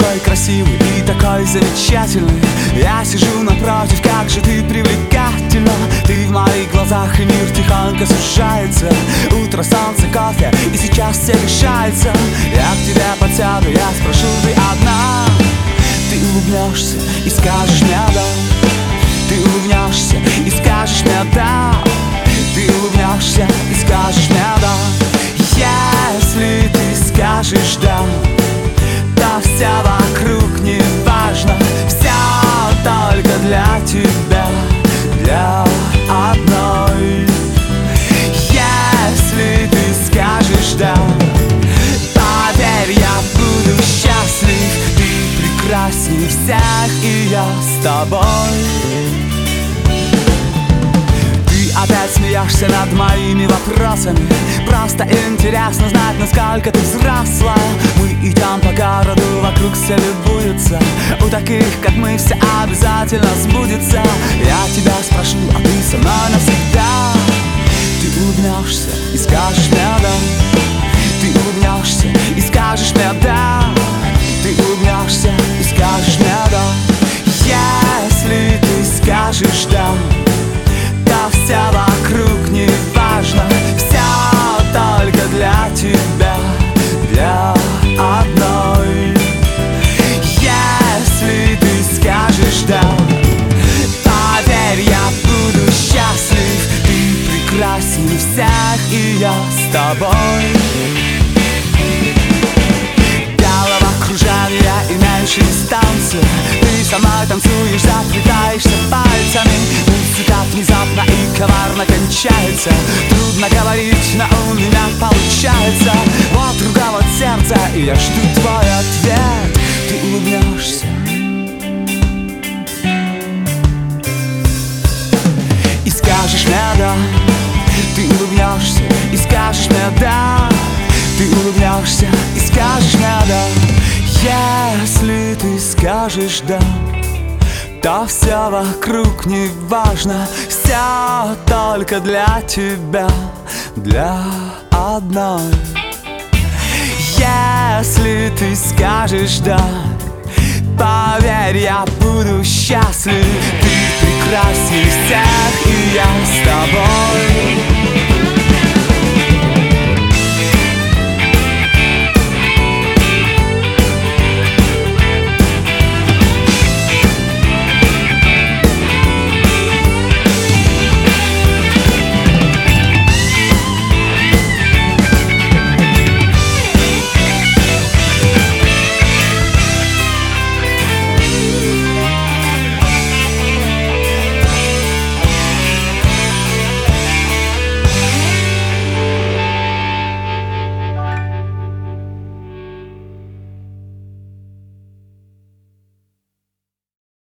такой красивый и такой замечательный. Я сижу напротив, как же ты привлекательна. Ты в моих глазах, и мир тихонько сужается. Утро, солнце, кофе, и сейчас все решается. Я к тебе подсяду, я спрошу, ты одна. Ты улыбнешься и скажешь мне да. Ты улыбнешься и скажешь мне да. Ты улыбнешься и скажешь мне да. Если ты скажешь да, то все вокруг не важно. Все только для тебя, для одной. Если ты скажешь да, поверь, я буду счастлив. Ты прекрасней всех, и я с тобой. Опять смеешься над моими вопросами. Просто интересно знать, насколько ты взрослая. Мы идем по городу, вокруг все любуются. У таких, как мы, все обязательно сбудется. Я тебя спрошу, а ты со мной навсегда. Ты улыбнешься и скажешь мне да. Ты улыбнешься и скажешь мне да. Ты улыбнешься и скажешь мне да. Если ты скажешь да, все вокруг не важно. Все только для тебя, для одной. Если ты скажешь да, поверь, я буду счастлив. Ты прекрасней всех, и я с тобой. Головокружение и меньше дистанции. Ты со мной танцуешь, заплетаешься пальцами. Музыка внезапно и коварно кончается. Трудно говорить, но у меня получается. Вот рука, вот сердце, и я жду твой ответ. Ты улыбнешься и скажешь мне да. Ты улыбнешься и скажешь мне да. Ты улыбнешься и скажешь мне да. Если ты скажешь да, то все вокруг не важно. Все только для тебя, для одной. Если ты скажешь да, поверь, я буду счастлив. Ты прекрасней всех, и я с тобой.